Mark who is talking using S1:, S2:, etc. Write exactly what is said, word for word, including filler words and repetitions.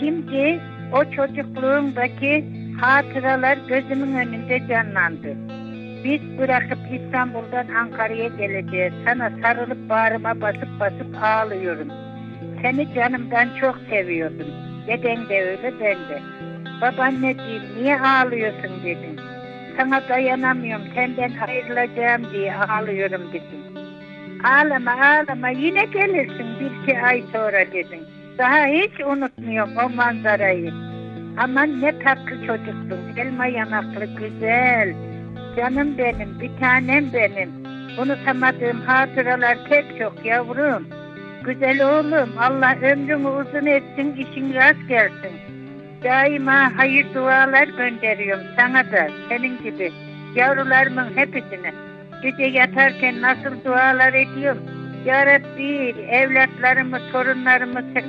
S1: Şimdi o çocukluğumdaki hatıralar gözümün önünde canlandı. Biz bırakıp İstanbul'dan Ankara'ya geleceğiz. Sana sarılıp bağrıma basıp basıp ağlıyorum. Seni canımdan çok seviyordum. Deden de öyle, ben de. Babaanneciğim niye ağlıyorsun dedim. Sana dayanamıyorum, senden ayrılacağım diye ağlıyorum dedim. Ağlama ağlama, yine gelirsin bir iki ay sonra dedim. Daha hiç unutmuyorum o manzarayı. Aman ne tatlı çocuktun, elma yanaklı güzel. Canım benim, bir tanem benim. Unutamadığım hatıralar pek çok yavrum. Güzel oğlum, Allah ömrünü uzun etsin, işin rast gelsin. Daima hayır dualar gönderiyorum sana da, senin gibi yavrularımın hepsine. Gece yatarken nasıl dualar ediyorum. Ya Rabbi, evlatlarımı, torunlarımı